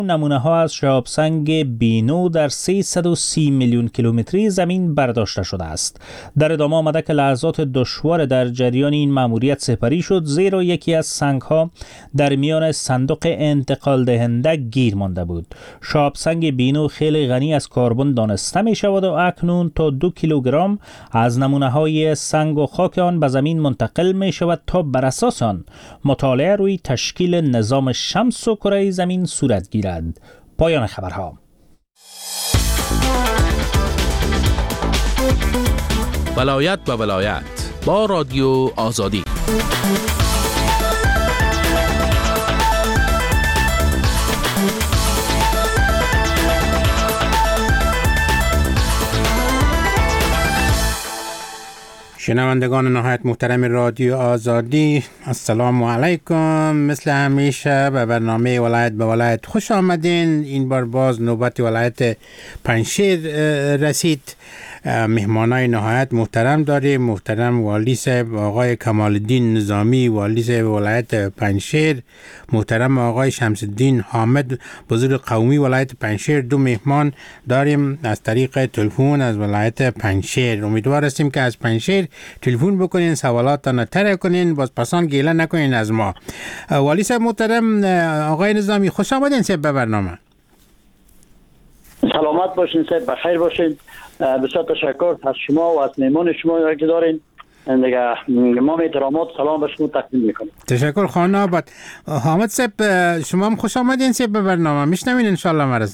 نمونه ها از شهاب سنگ بینو در 330 میلیون کیلومتری زمین برداشته شده است. در ادامه آمده که لحظات دشوار در جریان این مأموریت سپری شد، زیرا یکی از سنگ ها در میان صندوق انتقال دهنده گیر مانده بود. شهاب سنگ بینو خیلی غنی از کربن دانسته می شود و اکنون تا 2 کیلوگرم از نمونه های سنگ و خاک آن به زمین منتقل می شود تا بر اساس آن مطالعه روی تشکیل نظام شمس و کره زمین صورت گیرد. پایان خبرها. ولایت به ولایت با رادیو آزادی. شنوندگان نهایت محترم رادیو آزادی، السلام علیکم. مثل همیشه به برنامه ولایت به ولایت خوش آمدین. این بار باز نوبت ولایت پنجشیر رسید. مهمانای نهایت محترم داریم. محترم والی صاحب آقای کمال الدین نظامی، والی صاحب ولایت پنجشیر، محترم آقای شمس الدین حامد، بزرگ قومی ولایت پنجشیر. دو مهمان داریم از طریق تلفن از ولایت پنجشیر. امیدوار هستیم که از پنجشیر تلفن بکنین، سوالاتتان طرح کنین، باز پسان گیله نکنین از ما. والی صاحب محترم آقای نظامی، خوش آمدین صاحب به برنامه. سلامت باشین صاحب، بخیر باشین. بسیار تشکر از شما و از مهمان شما که دارین. دیگه ما احترامات سلام به شما تقدیم میکنم. تشکر خانه آباد. حامد صاحب شما هم خوش آمدین صاحب به برنامه. میشنوین ان شاء الله مرز.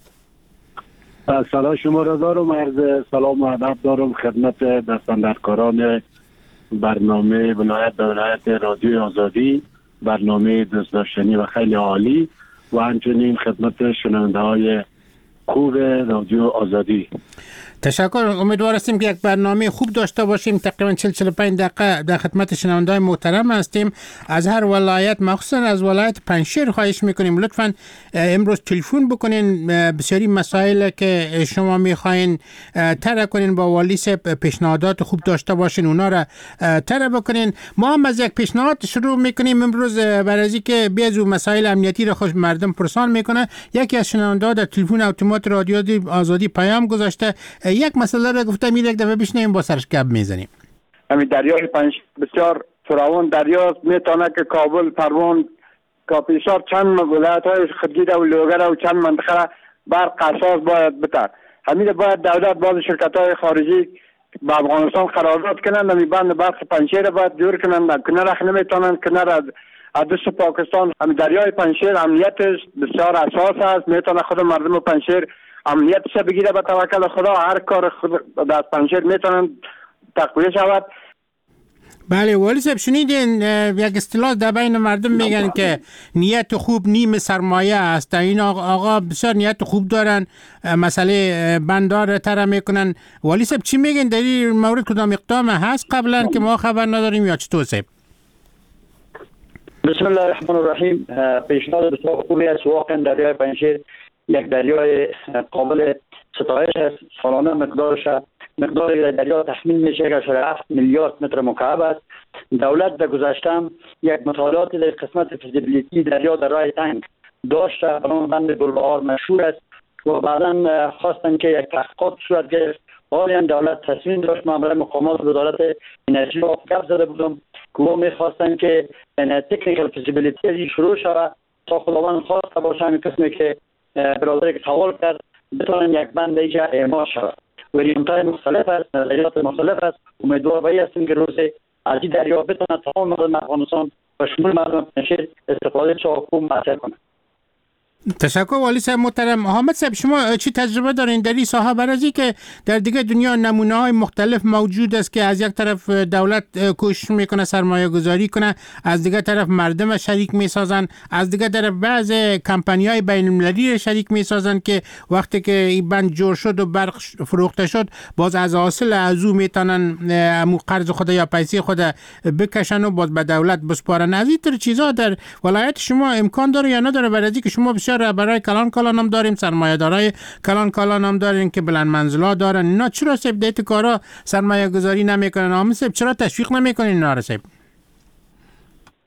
سلام شما را دارم، عرض سلام و ادب دارم خدمت دستاندرکاران برنامه ولایت به ولایت رادیو آزادی، برنامه دوست داشتنی و خیلی عالی، و همچنین خدمت شنونده های خوب رادیو آزادی. تشکر. امیدوار هستیم که یک برنامه خوب داشته باشیم. تقریبا 40-45 دقیقه در خدمت شنونده‌های محترم هستیم از هر ولایت، مخصوصا از ولایت پنجشیر خواهش میکنیم لطفاً امروز تلفن بکنین. بسیاری مسائل که شما میخواین طرح کنین با والی صاحب، پیشنهادات خوب داشته باشین، اونا را طرح بکنین. ما هم از یک پیشنهاد شروع میکنیم امروز، برای از اینکه بیازو مسائل امنیتی را خوش مردم پرسان میکنه. یکی از شنونده‌ها در تلفن اتومات رادیو آزادی پیام گذاشته، یک مسئله را گفته، میره یک دفعه بشنیم با سرش گپ میزنیم. همین دریای پنجشیر بسیار فراوان دریاست، میتونه که کابل، پروان، کاپیسار، چند ولایت‌های خودگیره و لوگر و چند منطقه را برق اساس باید بده. همین باید دولت باز شرکت‌های خارجی با افغانستان قرارداد کنند، همین بند برق پنجشیر باید جور کنند. کنار نمیتونن کنار از دست پاکستان. همین دریای پنجشیر امنیتش بسیار اساس است، میتونه خود مردم پنجشیر امنیتش بگیره به توکل خدا. هر کار خود در پنجشیر میتونن تقویه شود. بله والی صاحب شنیدین یک اصطلاح در بین مردم میگن که نیت خوب نیم سرمایه است. این آقا بسیار نیت خوب دارن، مسئله بندار طرح میکنن. والی صاحب چی میگن در این مورد؟ کدام اقدام هست قبلا که ما خبر نداریم یا چطور صاحب؟ بسم الله الرحمن الرحیم. پیشنهاد بسیار خوبی است. واقعا دریای پنجشیر یک دریای قابل ستایش است. سالانه مقدار دریا تخمین میشه که 7 میلیارد متر مکعب است. دولت در گذشته یک مطالعات در قسمت فیزیبیلیتی دریا در راه تنگ داشته، برای بند گلبهار مشهور است و بعدا خواستن که یک تحقیقات صورت گرفت. حالا دولت تصمیم داشت، معامله مقامات وزارت انرژی را گپ زده بودم که او میخواستن که تکنیکال فیزیبیلیتی شروع شود تا خداوند خواسته باشه همین قسمی که برادری که سوال کرد بتونن یک بند ایجا اعمال شود. وریانت‌های مختلف است، نظریات مختلف است. امیدوار به این هستیم که روز از این دریا بتونه تمام مردم افغانستان و شمول مردم پنجشیر استفاده چاکو مطرح کنند. تشکر والی صاحب محترم. حامد صاحب شما چی تجربه دارین در این ساحه؟ برای که در دیگه دنیا نمونه های مختلف موجود است که از یک طرف دولت کوشش میکنه سرمایه گذاری کنه، از دیگه طرف مردم شریک میسازن، از دیگه طرف بعض کمپانی های بین المللی شریک میسازن که وقتی که این بند جور شد و برق فروخته شد باز از حاصل از او میتونن امو قرض خود یا پیسه خود بکشن و باز به دولت بسپارن. از این طور چیزا در ولایت شما امکان داره یا نداره؟ برای که شما برای کلان هم داریم، سرمایه‌دارای کلان هم داریم که بلند منزلا دارن. اینا چرا صاحب دیت کارا سرمایه گذاری نمیکنن؟ حامد صاحب چرا تشویق نمیکنین اینا رو صاحب؟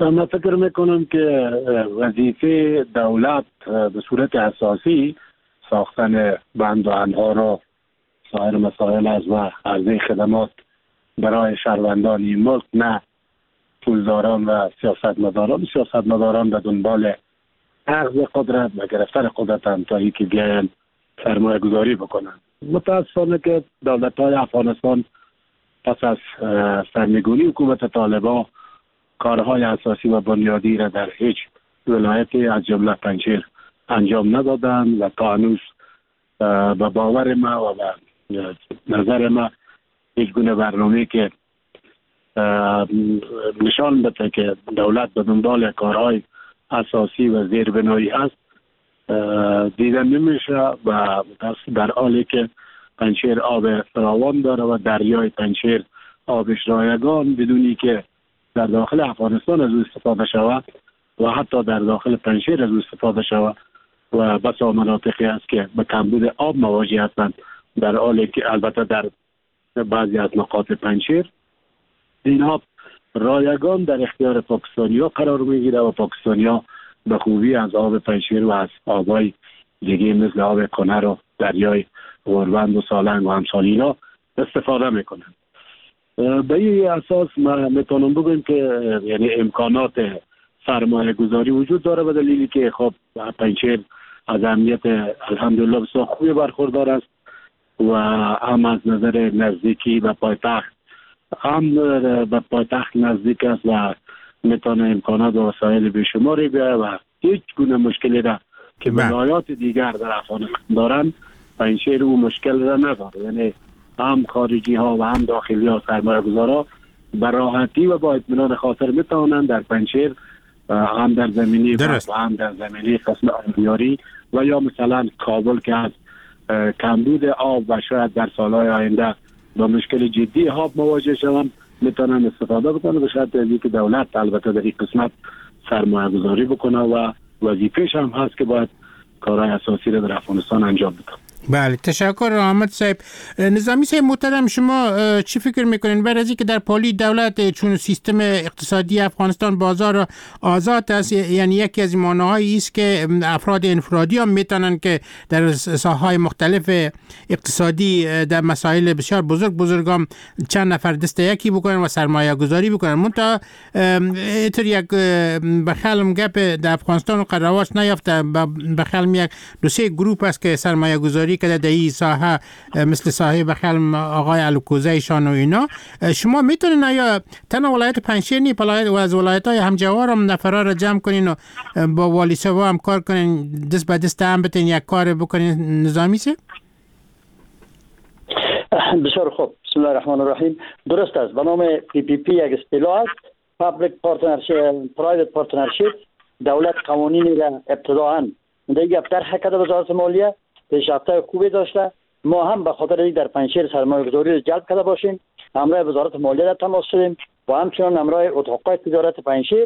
من فکر میکنم که وظیفه دولت به صورت اساسی ساختن بند و انهار و سایر مسائل از و عرضه خدمات برای شهروندان این ملک، نه پولداران و سیاستمداران به دنبال اخذ قدرت و گرفتن قدرت هم تا اینکه بیاین سرمایه گذاری بکنن. متاسفانه که دولت های افغانستان پس از سرنگونی حکومت طالبان کارهای اساسی و بنیادی را در هیچ ولایتی از جمله پنجشیر انجام ندادن و تا هنوز به باور ما و به نظر ما هیچ گونه برنامه‌ای که نشان بده که دولت به دنبال کارهای اساسی و زیربنایی است دیده نمیشه و در حالی که پنجشیر آب فراوان داره و دریای پنجشیر آبش رایگان بدونی که در داخل افغانستان از او استفاده شود و حتی در داخل پنجشیر از او استفاده شود و بسا مناطقی است که به کمبود آب مواجه هستند، در حالی که البته در بعضی از نقاط پنجشیر اینها رایگان در اختیار پاکستانی‌ها قرار میگیره و پاکستانی‌ها به خوبی از آب پنجشیر و از آبای دیگه مثل آب کنر و دریای غربند و سالنگ و همسال اینا استفاده میکنن. به این اساس ما میتونم بگم که یعنی امکانات سرمایه گذاری وجود داره به دلیلی که خب پنجشیر از امنیت الحمدلله بسیار خوبی برخوردار است و هم از نظر نزدیکی به پایتخت نزدیک است و میتونه امکانات و وسایل بیشماری بیاره و هیچ گونه مشکلی را که ولایات دیگر در افغانستان دارن پنجشیر او مشکل را نداره. یعنی هم خارجی ها و هم داخلی ها سرمایه گذارا به راحتی و با اطمینان خاطر میتونن در پنجشیر هم در زمینی و هم در زمینی قسم آبیاری و یا مثلا کابل که از کمبود آب و شاید در سالهای آینده با مشکل جدی آب مواجه شوند میتونن استفاده بکنن به شرط از اینکه دولت البته در این قسمت سرمایه گذاری بکنه و وظیفه‌ش هم هست که باید کارهای اساسی رو در افغانستان انجام بده. بله، تشکر احمد صاحب. نظامی صاحب محترم، شما چی فکر میکنین بعد از اینکه در پالی دولت چون سیستم اقتصادی افغانستان بازار آزاد است، یعنی یکی از معناهایی است که افراد انفرادی هم میتونن که در ساحه‌های مختلف اقتصادی در مسائل بسیار بزرگ هم چند نفر دست یکی بکنن و سرمایه گذاری بکنن. منتها اینطور یک بخلم گپ در افغانستان قرارداد نیافته، بخلم یک دو سه گروه است که سرمایه گذاری که در این ساحه مثل ساحه بخلم آقای الکوزه شان و اینا، شما میتونین یا تنها ولایت پنجشیر نی و از ولایت‌های همجوار هم نفرا را جمع کنین و با والی سوا هم کار کنین، دست به دست هم بتین یک کار بکنین؟ نظامی سه بسیار خوب. بسم الله الرحمن الرحیم. درست است، به نام PPP یک اصطلاح است، پابلیک پارتنرشیپ، پرایوت پارتنرشیپ. دولت قوانینی را ابتداءً دیگه طرح کرده وزارت مالیه، پیشرفت خوبی داشته. ما هم به خاطر اینکه در پنجشیر سرمایه گذاری را جلب کرده باشیم همراه وزارت مالیه را تماس شدیم و همچنان همراه اتاق‌های تجارت پنجشیر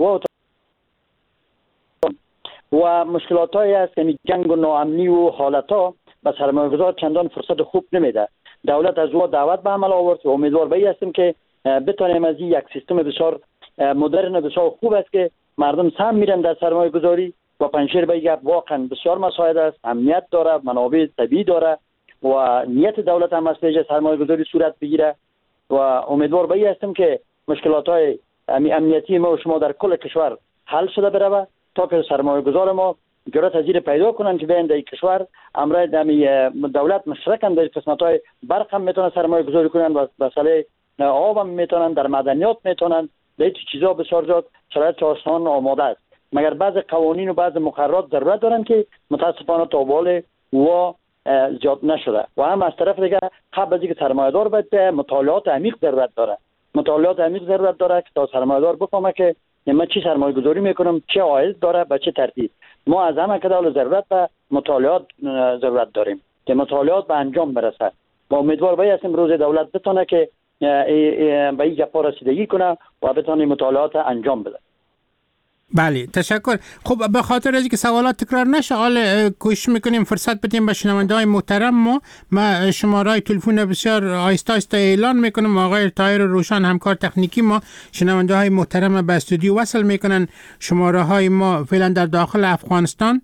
و مشکلات هایی است که جنگ و ناامنی و حالت ها به سرمایه گذار چندان فرصت خوب نمیده. دولت از او دعوت به عمل آورد و امیدوار به این هستیم که بتانیم از یک سیستم بسیار مدرن و بسیار خوب است که مردم سهم میرن در سرمایه گذاری و پنجشیر به یک واقعا بسیار مساعد است، امنیت داره، منابع طبیعی داره و نیت دولت هم است که سرمایه گذاری صورت بگیره و امیدوار به این هستیم که مشکلات های امنیتی ما و شما در کل کشور حل شده بره تا که سرمایه گذار ما جرأت از این پیدا کنن که بیان در کشور امرای دولت مشرکن در قسمت های برق هم میتونن سرمایه گذاری کنن و مسئله آب هم میتونن، در معدنیات میتونن، در این چیزا بسیار زیاد شرایط آسان آماده است. مگر بعض قوانین و بعض مقررات ضرورت دارن که متاسفانه تا بالا و زیاد نشده و هم از طرف دیگه قبل از اینکه سرمایه‌دار باید مطالعات عمیق ضرورت داره. مطالعات عمیق ضرورت داره که تا سرمایه‌دار بفهمه که من چی سرمایه گذاری میکنم، چه عاید داره، به چه ترتیب. ما از همه که داره ضرورت به مطالعات ضرورت داریم که مطالعات به انجام برسه و امیدوار به هستیم روز دولت بتونه که به این گپا رسیدگی کنه و بتونه مطالعات انجام بده. بله تشکر. خب به خاطر از که سوالات تکرار نشه، حالا کوشش میکنیم فرصت بدیم به شنونده‌های محترم. ما شماره‌های تلفن بسیار آهسته آهسته اعلان میکنیم. آقای طاهر روشن همکار تکنیکی ما شنونده‌های محترم به استودیو وصل میکنن. شماره‌های ما فعلا در داخل افغانستان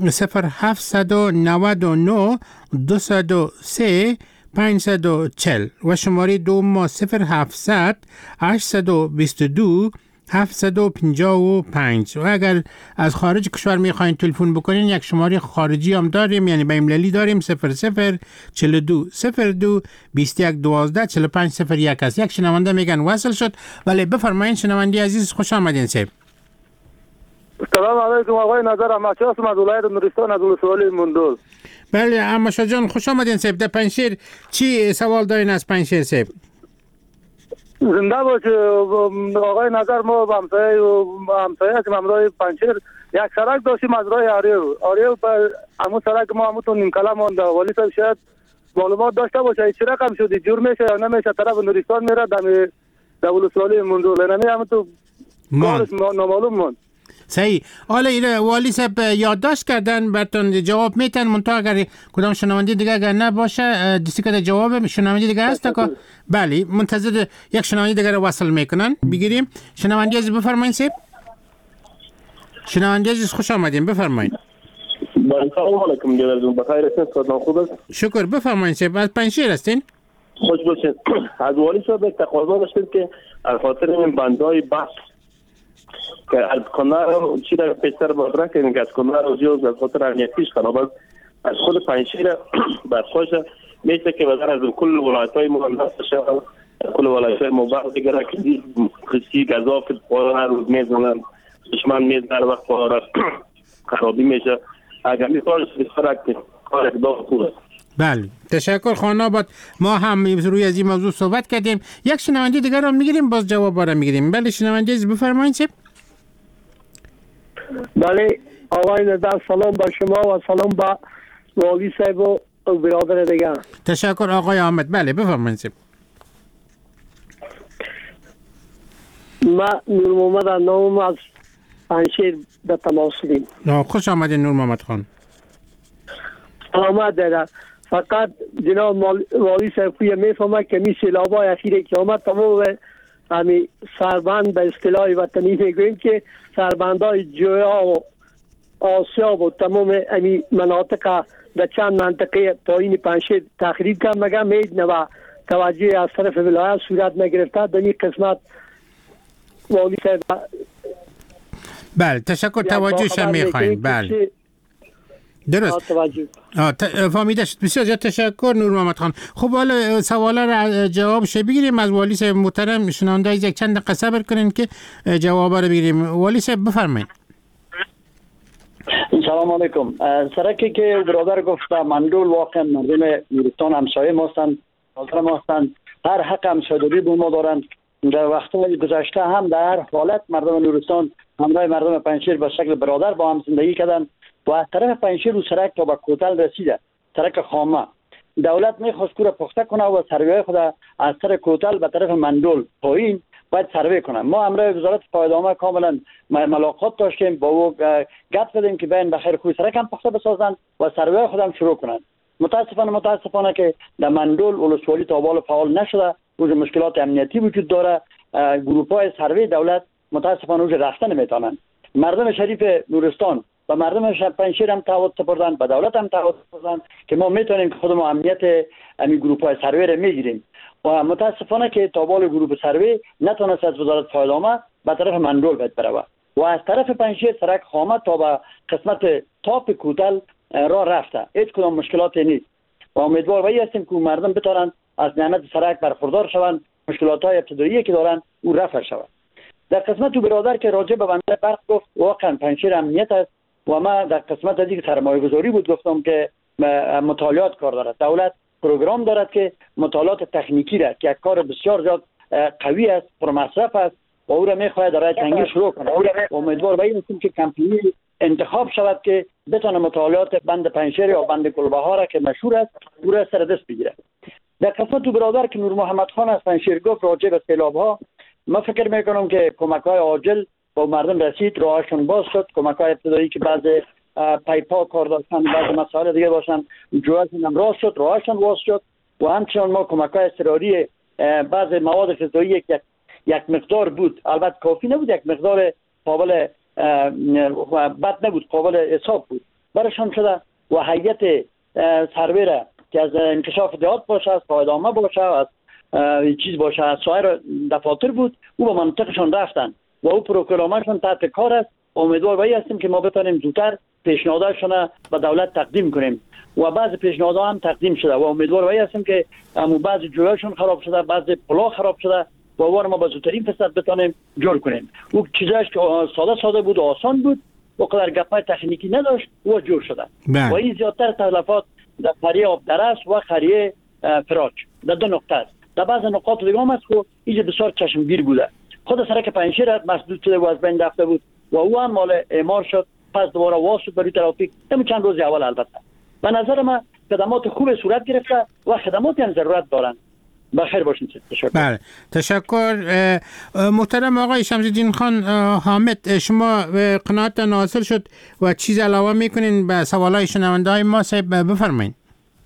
0799 203 540 و شماره دوم ما 0700 822 755. و اگر از خارج کشور میخواین تلفن بکنین یک شماره خارجی هم داریم، یعنی بین المللی داریم 00 42 02 21 12 45 01 است. یک شنونده میگن وصل شد. ولی بفرمایید شنونده عزیز، خوش آمدین صاحب. سلام علیکم آقای نظر احمدشاه هستم از ولایت نورستان از ولسوالی مندول. بله احمدشاه جان خوش آمدین صاحب. در پنجشیر چی سوال دارین از پنجشیر صاحب؟ زنده باشه آقای نظر. ما با همسایه هستیم همراه پنجشیر یک سرک داشتیم از راه آریو پر همون سرک ما همون نیم کله مانده. ولی صاحب شاید معلومات داشته باشه چه رقم شده، جور میشه یا نمیشه، طرف نورستان میره در ولسوالی مندول نمی همون تو کارش نامعلوم ماند. صحیح. حالا والی صاحب یادداشت کردن براتون جواب میتن، منتها اگر کدام شنونده دیگه اگر نباشه دیستی که جواب شنونده دیگه هست که بله منتظر یک شنونده دیگه رو وصل میکنن. بگیریم شنونده عزیز بفرمایید صاحب. شنونده عزیز خوش آمدین بفرمایید. سلام علیکم جناب، بخیر هستین؟ صحتتون خوب است؟ شکر. بفرمایید صاحب. از پنجشیر هستین؟ خوش باشین. از والی صاحب یک تقاضا داشتیم که از خاطر این بندای بس که از کنار چی در پیشتر بادره که از کنار روزی از خاطر امنیتیش خراب است. از خود پنجشیر برخوش میشه که بدن از کل ولایت‌های مهندس شد، کل ولایت‌های مبارک دیگر که خشکی گذاف پارا روز میزنن دشمن میزنه وقت پارا خرابی میشه. اگر میخواد کار اقدام خوبه. بله تشکر خانه آباد. ما هم روی از این موضوع صحبت کردیم. یک شنونده دیگر رو میگیریم باز جواب را میگیریم. بله شنونده بفرمایید صاحب. بله آقای نظر سلام با شما و سلام با والی صاحب و برادر دیگر. تشکر آقای احمد. بله بفرمایید صاحب. ما نور محمد نام از پنجشیر به تماس دیم. خوش آمدین نور محمد خان. سلامت داره. فقط جناب والی صاحب میفهمه که می سیلابای اخیره که آمد تمام همی سربند به اصطلاح وطنی میگویم که سربندهای جویا و آسیاب و تمام همی مناطق در چند منطقه پایین پنجشیر تخریب کرد مگه میدنه و توجه از طرف ولایت صورت نگرفته. در این قسمت والی صاحب بله تشکر توجهش میخواین. بله درست فهمیده شد. بسیار زیاد تشکر نور محمد خان. خب حالا سوالا را جوابش بگیریم از والی صاحب محترم. شنونده از یک چند دقیقه صبر کنین که جواب را بگیریم. والی صاحب بفرمایید. سلام علیکم. سرکی که برادر گفت مندول واقعا مردم نورستان همسایه ما هستند، حاضر ما هستند، هر حق همسایه‌داری به ما دارند. در وقت‌های گذشته هم در هر حالت مردم نورستان همراه مردم پنجشیر به شکل برادر با هم زندگی کردند و از طرف پنجشیر و سرک تا به کوتل رسیده. سرک خامه دولت میخواست که پخته کنه و سروی خود از طرف کوتل به طرف مندول پایین باید سروی کنه. ما همراه وزارت پایدامه کاملا ملاقات داشتیم، با او گپ زدیم که بین بخیر خوی سرک هم پخته بسازن و سروی خود هم شروع کنن. متاسفانه که در مندول ولسوالی تا بال فعال نشده. روز مشکلات امنیتی وجود داره. گروپ‌های سروی دولت متاسفانه روز رفتن نمیتونن. مردم شریف نورستان و مردم پنجشیر هم تعهد سپردن، به دولت هم تعهد سپردن که ما میتونیم که خودمون امنیت همین گروپ‌های سروی رو میگیریم و متاسفانه که تابال گروپ سروی نتونست از وزارت پایدامه به طرف مندول بره و از طرف پنجشیر سرک خامه تا به قسمت تاپ کوتل راه رفته. هیچ کدام مشکلاتی نیست و امیدوار به این هستیم که مردم بتونن از نعمت سرک برخوردار شوند، مشکلات‌های ابتدایی که دارن او رفع شود. در قسمت برادر که راجع به بنده برق گفت، واقعا پنجشیر امنیت است و ما در قسمت دیگه سرمایه‌گذاری بود گفتم که مطالعات کار دارد. دولت پروگرام دارد که مطالعات تکنیکی را که یک کار بسیار زیاد قوی است، پرمصرف است و او را می‌خواهد در تنگی شروع کنه. امیدوار به این هستیم که کمپانی انتخاب شود که بتونه مطالعات بند پنجشیر یا بند گلبهار که مشهور است او را سر دست بگیره. در قسمت برادر که نور محمد خان از پنجشیر گفت راجع به سیلاب‌ها، ما فکر میکنم که کمک‌های عاجل با مردم رسید، راهشون باز شد. کمک‌های ابتدایی که بعض پایپا کار داشتن، بعض مسائل دیگه باشن، جوهشون هم راست شد، راهشون باز شد. و همچنان ما کمک‌های اضطراری بعض مواد غذایی که یک مقدار بود، البته کافی نبود، یک مقدار قابل بد نبود، قابل حساب بود، برشان شده. و هیئت سرویره که از انکشاف دهات باشه، از قاعدنامه باشه، از چیز باشه، از سایر دفاتر بود، او به منطقشان رفتن و او پروگرامشون تحت کار است. امیدوار بایی هستیم که ما بتونیم زودتر پیشنهادشون به دولت تقدیم کنیم و بعض پیشنهادها هم تقدیم شده و امیدوار بایی هستیم که بعض جویاشون خراب شده، بعض پلا خراب شده و وار ما با زودترین فرصت بتونیم جور کنیم. او چیزاش که ساده بود و آسان بود و قدر گپای تکنیکی نداشت و جور شده. و این زیادتر تلفات در قریه آبدرس و قریه فراج در دو نقطه است. در بعض نقاط دیگه هم است که اینجا بسیار چشمگیر بوده. خود سرک پنجشیر مسدود شده و از بین رفته بود و او هم مال اعمار شد، پس دوباره واس شد برای ترافیک. همین چند روز اول البته به نظر من خدمات خوب صورت گرفته و خدماتی هم ضرورت دارن. بخیر باشین. تشکر. بله تشکر. محترم آقای شمس‌الدین خان حامد، شما قناعت حاصل شد و چیز علاوه میکنین به سوالای شنونده‌های ما؟ صاحب بفرمایید.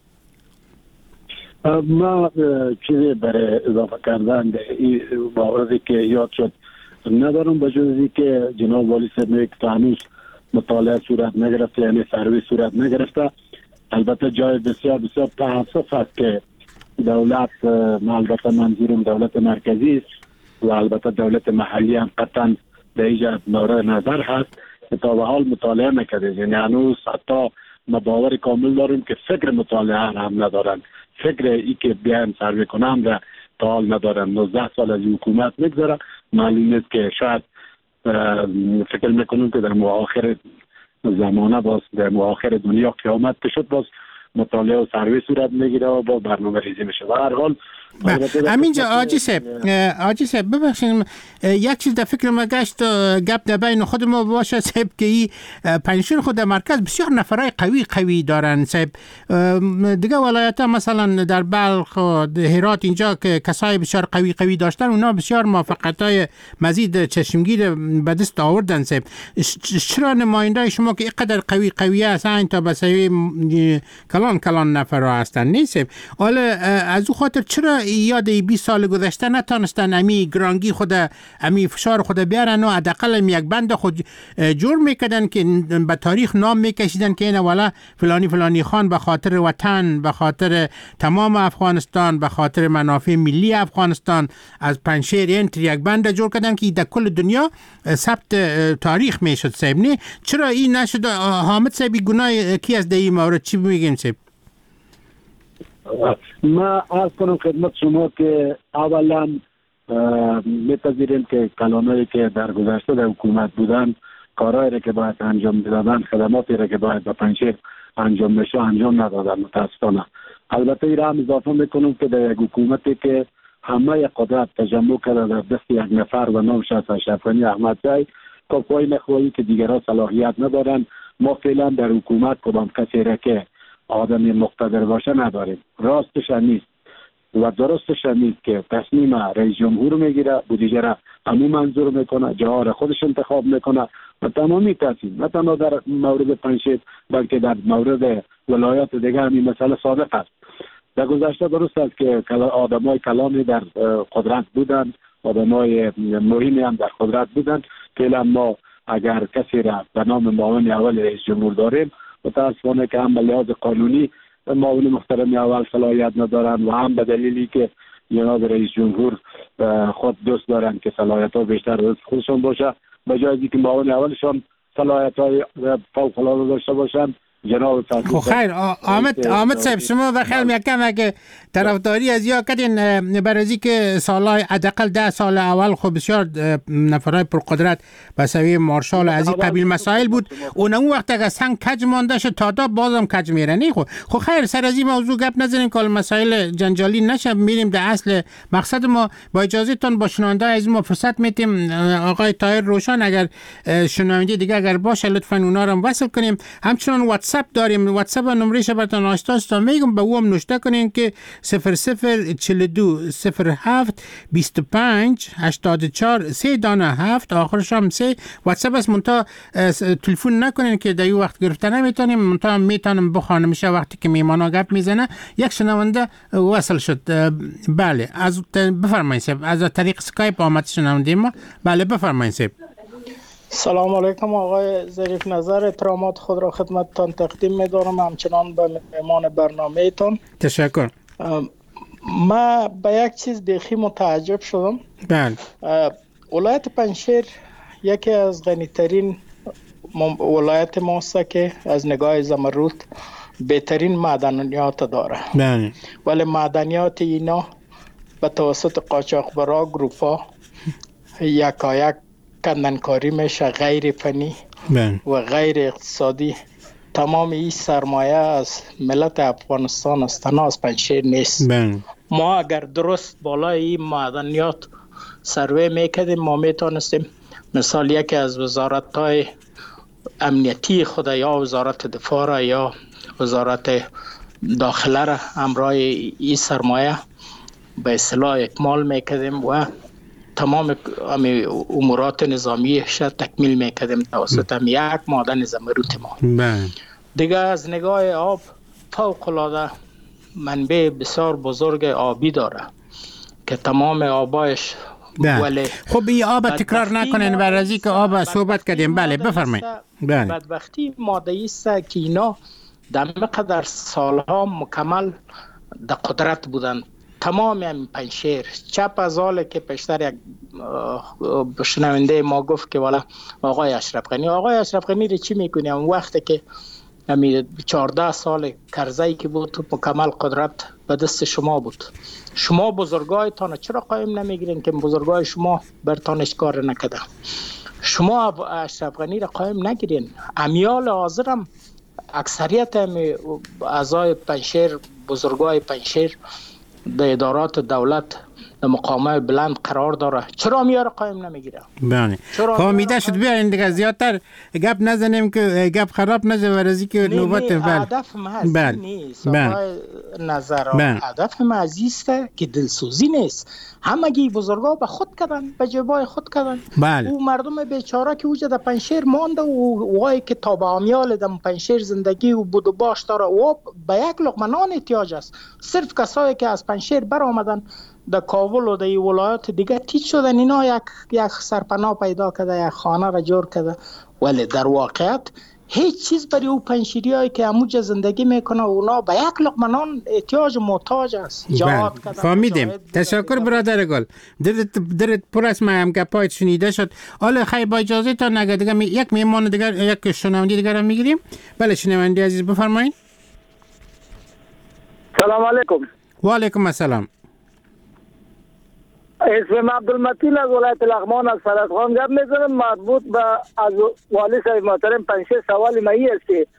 ما چیزی برای اضافه کردن به این موردی که یاد شد ندارم، به جز اینکه که جناب والی صاحب میگه که هنوز مطالعه صورت نگرفته، یعنی سروی صورت نگرفته. البته جای بسیار بسیار تاسف است که دولت، البته منظورم دولت مرکزی است و البته دولت محلی هم قطعا به اینجا مورد نظر هست که تا به حال مطالعه نکرده. یعنی هنوز حتی ما باور کامل داریم که فکر مطالعه هم ندارن، فکر ای که بیان سروی کنم را تا حال ندارن. 19 سال از حکومت میگذره، معلوم نیست که شاید فکر میکنم که در مؤخر زمانه باز در مؤخر دنیا قیامت که شد باز مطالعه و سروی صورت میگیره و با برنامه ریزی میشه. و هر حال همینجا آجی صاحب ببخشید یک چیز در فکر ما گشت، گپ در بین خود ما باشه صاحب که این پنجشیر خود در مرکز بسیار نفرای قوی دارن صاحب. دیگه ولایت ها مثلا در بلخ و هرات اینجا که کسای بسیار قوی داشتن، اونا بسیار موفقیت‌های مزید چشمگیر به دست آوردن صاحب. چرا نماینده شما که اینقدر قوی هستن تا بسیار کلان نفرا هستن نیست؟ حالا از او خاطر چرا یاد 20 سال گذشته نتونستن امی گرانگی خود، امی فشار خود بیارن و حداقل یک بند خود جور میکردن که به تاریخ نام میکشیدن که این والا فلانی خان به خاطر وطن، به خاطر تمام افغانستان، به خاطر منافع ملی افغانستان از پنجشیر یک بند جور کردن که در کل دنیا ثبت تاریخ میشد صاحب. نه چرا این نشد؟ حامد صاحب گناه کی از این مورد چی میگیم صاحب؟ ما عرض کنم خدمت شما که اولا میپذیریم که کلانایی که در گذشته در حکومت بودن کارهایی را که باید انجام میدادن، خدماتی را که باید به پنجشیر انجام میشه انجام ندادن متاسفانه. البته این را هم اضافه میکنم که در یک حکومتی که همه قدرت تجمع کرده در دست یک نفر و نامش است اشرف غنی احمدزی، کافی نخواهی که دیگران صلاحیت ندارن. ما فعلا در حکومت کدام کسی را که آدمی مقتدر باشه نداریم. راستش نیست و درستش نیست که تصمیم رئیس جمهور میگیره، بودجه را همون منظور میکنه، جاها را خودش انتخاب میکنه و تمامی تصمیم، نه تنها در مورد پنجشیر بلکه در مورد ولایات دیگه همین مسئله صادق است. در گذشته درست است که آدمای کلامی در قدرت بودند، آدمای مهمی هم در قدرت بودند. فعلا ما اگر کسی را به نام معاون اول رئیس جمهور داریم، متاسفانه که هم به لحاظ قانونی معاون محترم اول صلاحیت ندارن و هم به دلیلی که جناب رئیس جمهور خود دوست دارن که صلاحیت‌ها بیشتر از خودشون باشه، به جای اینکه معاون اولشون صلاحیت‌های فوق‌العاده داشته باشن. جناب خب خیر حامد صاحب شما بخیر میگم اگه طرفداری از یا کردین برای که سالهای حداقل 10 سال اول خب بسیار نفرای پرقدرت به سوی مارشال از این قبیل مسائل بود، اون وقت اگه سنگ کج مانده شد تا دا بازم کج میره. نه خب خیر سر از این موضوع گپ نزنیم که مسائل جنجالی نشه، میریم در اصل مقصد ما. با اجازهتون با شنونده از ما فرصت میتیم آقای طاهر روشن اگر شنونده دیگه اگر باشه لطفا اونا رو وصل کنیم. همچنان واتساپ واتساپ داریم. واتساپ نمرهش براتون آشنا است، میگم به او هم نوشته کنین که 0042 07 25 84 3 دانه 7 آخرش هم 3. واتساپ است، منتها تلفن نکنین که در این وقت گرفته نمیتونیم، منتها میتونم بخوانم میشه وقتی که میمانا گپ میزنه. یک شنونده وصل شد. بله از بفرمایید صاحب، از طریق اسکایپ آمد شنونده ما. بله بفرمایید صاحب. سلام علیکم آقای ظریف نظر، احترامات خود را خدمتتان تقدیم می‌دارم، همچنان به مهمان برنامه تان. تشکر. ما به یک چیز بیخی متعجب شدم. بله. ولایت پنجشیر یکی از غنی‌ترین ولایت ماست که از نگاه زمرد بهترین معدنیات داره. بله. ولی معدنیات اینا به توسط قاچاقبرا گروپا یکایک کندنکاری میشه، غیر فنی و غیر اقتصادی. تمام این سرمایه از ملت افغانستان است، تنها از پنجشیر نیست. ما اگر درست بالای این معدنیات سروی میکردیم، ما میتونستیم مثال یکی از وزارت‌های امنیتی خود یا وزارت دفاع را یا وزارت داخله را همراه این سرمایه به اصطلاح اکمال میکردیم و تمام امورات نظامیش تکمیل میکردیم توسط یک معدن زمرد ما. دیگه از نگاه آب فوق العاده منبع بسیار بزرگ آبی داره که تمام آبایش ولی خب این آب تکرار نکنین بر از اینکه آب صحبت کردیم. بله بفرمایید. بدبختی ماده است که اینا در مقدار سالها مکمل در قدرت بودن. تمام این پنجشیر چپ از حاله که پیشتر یک شنونده ما گفت که والا آقای اشرف غنی رو چی میکنی؟ اون وقتی که 14 سال کرزی که بود تو مکمل قدرت به دست شما بود. شما بزرگایتان چرا قایم نمیگیرین که بزرگای شما برتانش کار نکده؟ شما اشرف غنی را قایم نگیرین. امیال حاضرم اکثریت اعضای پنجشیر، بزرگای پنجشیر در ادارات دولت در مقامات بلند قرار داره، چرا میاره قایم نمیگیره؟ بله فهمیده شد. بیاین دیگه زیادتر گپ نزنیم که گپ خراب نشه ورزی که نوبت. هدف محض نیست آقای نظر، هدف محض است که دلسوزی نیست. همگی بزرگا به خود کردن، به جبای خود کردن. او مردم بیچاره که اوجه در پنجشیر مانده و وای که تا به امیال در پنجشیر زندگی و بود و باش داره و به یک لقمه نان احتیاج است. صرف کسایی که از پنجشیر بر آمدن در کابل و در ولایات دیگه تیج شدن، اینا یک سرپناه پیدا کرده، یک خانه را جور کرده، ولی در واقعیت هیچ چیز برای او پنجشیری هایی که همونجا زندگی میکنه اونا به یک لقمه نان احتیاج محتاج است. فهمیدیم. تشکر برادر گل. درت پر از هم گپایت شنیده شد. حالا خیلی با اجازه تا نگه دیگه یک میهمان دیگر، یک شنونده دیگر هم میگیریم. بله شنونده عزیز بفرمایید. سلام علیکم. و علیکم السلام. اسم عبدالمتین از ولایت لغمان از فرزخان گپ میزنم. مربوط به از والی صاحب محترم پنجشیر سوال مایی است که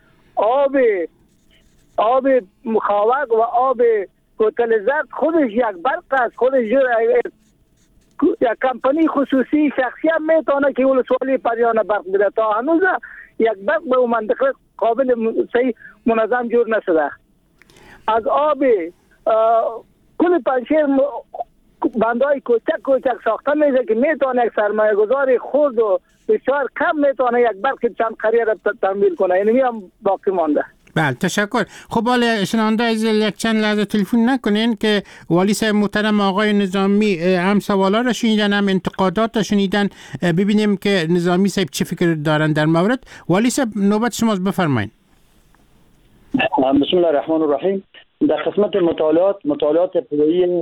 آب مخاوق و آب کوتل زرد خودش یک برق است، خودش یک کمپانی خصوصی شخصی هم میتونه که ولسوالی پریان برق بده. تا هنوز یک برق به اون منطقه قابل صحیح منظم جور نشده. از آب کل پنجشیر بندهای کوچک ساخته میشه که میتونه یک سرمایه گذاری خرد و بسیار کم میتونه یک برق چند قریه را تمویل کنه. اینمی هم باقی مانده. بله تشکر. خب حالا شنونده از یک چند لحظه تلفن نکنین که والی صاحب محترم آقای نظامی هم سوالا را شنیدن هم انتقادات را شنیدن. ببینیم که نظامی صاحب چه فکر دارن در مورد. والی صاحب نوبت شماست، بفرمایید. بسم الله الرحمن الرحیم. در قسمت مطالعات ابتدایی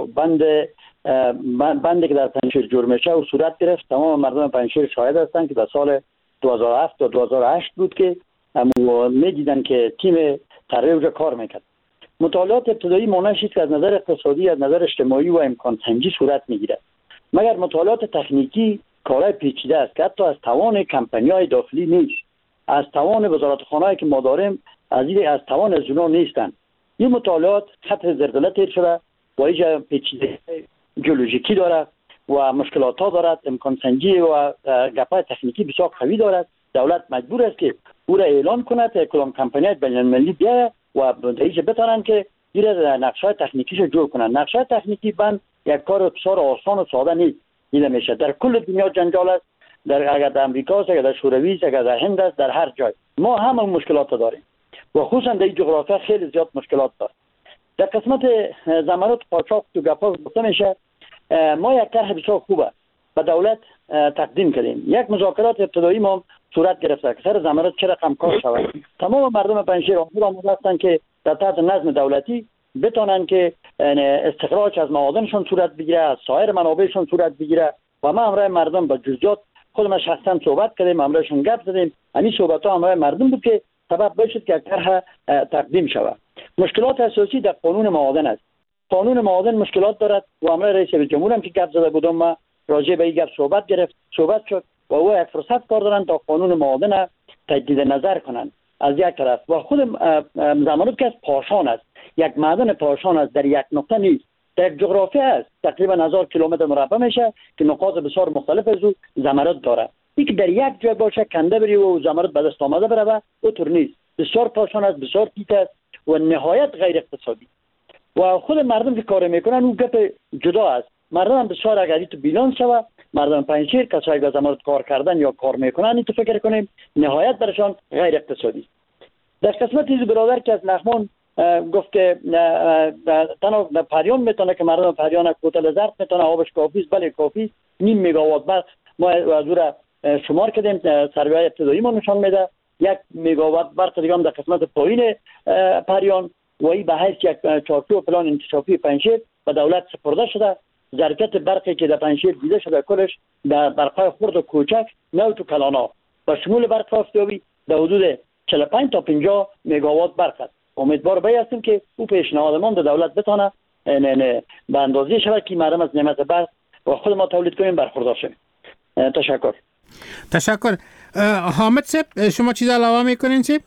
بندی که در پنجشیر جور میشه و صورت گرفت، تمام مردم پنجشیر شاهد هستند که در سال 2007 و 2008 بود که میدیدن که تیم طراحی اونجا کار میکرد. مطالعات ابتدایی معنیش است که از نظر اقتصادی، از نظر اجتماعی و امکان سنجی صورت میگیره، مگر مطالعات تکنیکی کارهای پیچیده است که حتی از توان کمپانی‌های داخلی نیست، از توان وزارتخانه‌ای که ما داریم از توان از اونها نیستن. این مطالعات خط زلزله تیر شده و اینجا پیچیده جیولوژیکی داره و مشکلات ها دارد، امکان سنجی و گپای تکنیکی بسیار قوی دارد دولت مجبور است که او را اعلان کنه تا کدام کمپانی بین‌المللی بیاره و بنتایج بتونن که دیره نقشه تکنیکیش جور کنن. نقشه تکنیکی بند یک کار بسیار آسان و ساده نیست. دیده میشه در کل دنیا جنجال است، اگر در امریکا است، اگر در شوروی است، اگر در هند است، در هر جای ما هم مشکلات داریم و خصوصا در این جغرافیا خیلی زیاد مشکلات داریم. در قسمت زمرد قاچاق تو گپا گفته میشه، ما یک طرح بسیار خوبه به دولت تقدیم کردیم. یک مذاکرات ابتدایی ما صورت گرفته که سر زمرد چه رقم کار شود. تمام مردم پنجشیر آماده هستند که در تحت نظم دولتی بتونن که استخراج از معادنشون صورت بگیره، از سایر منابعشون صورت بگیره و ما همراه مردم با جزئیات خودم شخصا صحبت کردیم، همراهشون گپ زدیم. همین صحبت‌ها همراه مردم بود که سبب بشد که طرح تقدیم شود. مشکلات اساسی در قانون معادن است. قانون معادن مشکلات دارد و همراه رئیس جمهور هم که گپ زده بودم ما راجع به این گپ صحبت شد و او یک فرصت کار دارن تا قانون معادن تجدید نظر کنن از یک طرف و خود زمرد که از پاشان است، یک معدن پاشان است، در یک نقطه نیست، در یک جغرافیا است، تقریبا 1000 کیلومتر مربع میشه که نقاط بسیار مختلف از او زمرد داره. این که در یک جای باشه کنده بری و زمرد به دست آمده بره اونطور نیست. بسیار پاشان است، بسیار تیت است و نهایت غیر اقتصادی و خود مردم که کار میکنن اون گپ جدا است. مردم هم بسیار اگر تو بیلانس شود، مردم پنجشیر کسایی که زمرد کار کردن یا کار میکنن این تو فکر کنیم نهایت برشان غیر اقتصادی. در قسمت چیز برادر که از نخمان گفت که تنها پریان میتونه که مردم پریان کوتل زرد میتونه آبش کافی است. بله کافی است. 0.5 مگاوات برق ما از او را شمار کردیم، سروی ابتدایی ما نشان میده 1 مگاوات برق دیگه هم در قسمت پایین پریان و این به حیث یک چارچوب پلان انکشافی پنجشیر به دولت سپرده شده. ظرفیت برقی که در پنجشیر دیده شده کلش در برقای خرد و کوچک نه تو کلانا و شمول برق آفتابی در حدود 45 تا 50 مگاوات برق است. امیدوار هستیم که او پیشنهادمان در دولت بتونه به اندازه شود که مردم از نعمت برق و خود ما تولید کنیم برخوردار شویم. تشکر. حامد صاحب شما چیز علاوه میکنین صاحب؟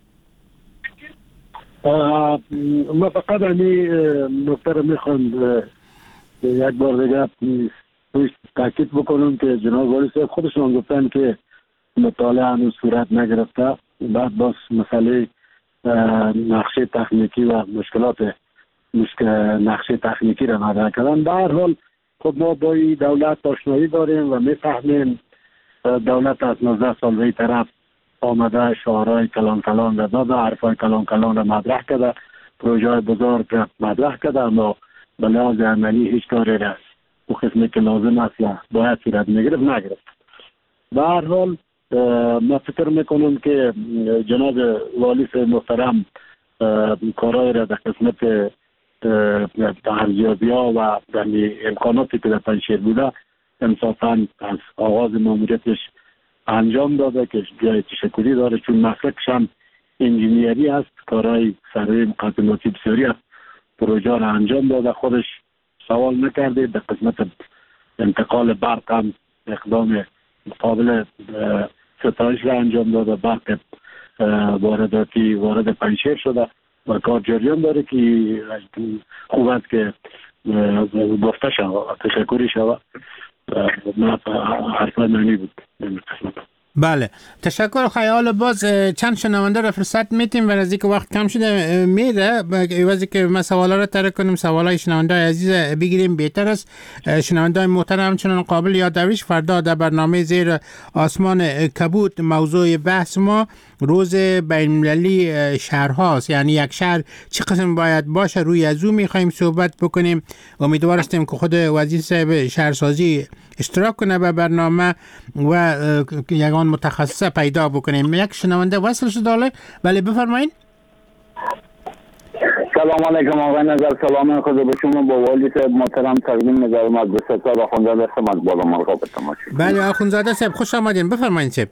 ما فقط نکته رو میخوام یک بار دیگه تاکید بکنم که جناب والی صاحب خودشون گفتن که مطالعه هنوز صورت نگرفته. بعد باز مسئله نقشه تکنیکی و مشکلات نقشه تکنیکی را مطرح کردن. در هر حال خب ما با این دولت آشنایی داریم و میفهمیم دولت از 19 سال به طرف آمده شعارهای کلان کلان را داده، حرفهای کلان کلان را مطرح کرده، پروژه بزرگ را مطرح کرده، اما به لحاظ عملی هیچ کاری را او قسمی که لازم است یا باید صورت نگرفت. به هر حال من فکر میکنم که جناب والی صاحب محترم کارهای را در قسمت ارزیابی‌ها و امکاناتی که در پنجشیر بوده انصافاً از آغاز ماموریتش انجام داده که جای تشکری داره، چون مسلکش هم انجینیری است. کارهای سروی مقدماتی بسیاری است، پروژه را انجام داده، خودش سوال نکرده. در قسمت انتقال برق هم اقدام مقابل ستایش را انجام داده، برق وارداتی وارد پنجشیر شده و کار جریان داره که خوب است که گفته شود، تشکری شود. حرفای معنی بود. بله تشکر. خیال باز چند شنونده را فرصت میتیم و از اینکه وقت کم شده میده عوضی که ما سوالا را طرح کنیم، سوالای شنونده عزیز بگیریم بهتر است. شنونده محترم همچنان قابل یادآوریش فردا در برنامه زیر آسمان کبود موضوع بحث ما روز بین‌المللی شهرهاست، یعنی یک شهر چه قسم باید باشه روی از او میخوایم صحبت بکنیم. امیدوار هستیم که خود وزیر صاحب شهرسازی اشتراک کنه به برنامه و یگان متخصص پیدا بکنیم. یک شنونده وصل شده. بله بفرمایید. سلام علیکم آقای نظر، سلام خود به شما. با والی صاحب محترم تقدیم می‌کنم از ستار آخوندزاده صاحب از بالا مرغاب تماشا. بله آخوندزاده صاحب خوش آمدین، بفرمایید صاحب.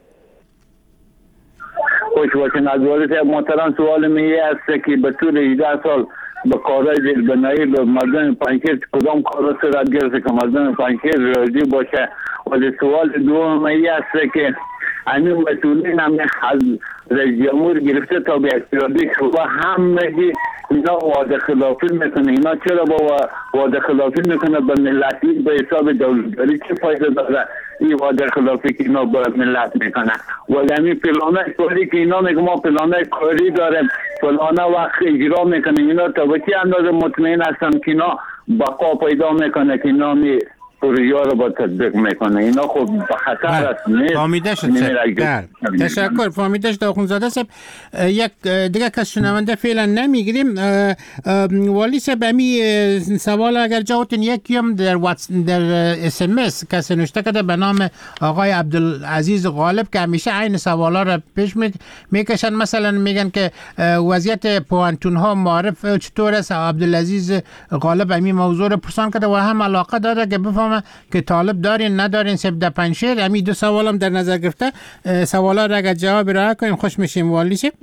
خوش باشین. از والی صاحب محترم سوال می است که به طول 18 سال به کارهای زیربنایی به مردم پنجشیر کدام کارا صورت گرفته که مردم پنجشیر راضی باشه؟ و سوال دوم این است که همین مسئولین هم از رئیس جمهور گرفته تا به اقتصادی شعبه همگی اینا وعده خلافی میکنه. اینا چرا با وعده خلافی میکنه به ملتی به حساب دولتداری چه فایده داره؟ این وعده خلافی که اینا با ملت میکنن. ولی همین پلانه کاری که اینا میگه ما پلانه کاری داریم، پلانه وقت اجرا میکنیم، اینا تا به چه اندازه مطمئن هستم که اینا بقا پیدا میکنه که اینا پروژه رو با تطبیق میکنه. اینا خب خطر است. فهمیده شد. تشکر. فهمیده شد آخوندزاده صاحب. یک دیگه کس شنونده فعلا نمیگیریم. والی صاحب امی سوال اگر جوابتون یکیم در اس ام اس کسی نوشته کرده به نام آقای عبدالعزیز غالب که همیشه عین سوالا رو پیش میکشن. مثلا میگن که وضعیت پوانتون ها معرف چطور است. عبدالعزیز غالب امی موضوع رو پرسان کرده و هم علاقه داره که بفهمه که طالب دارین ندارین. سب در پنشیر امی دو سوالم در نظر گرفته. سوالا را اگر جواب راه کنیم خوش میشیم. والی صاحب.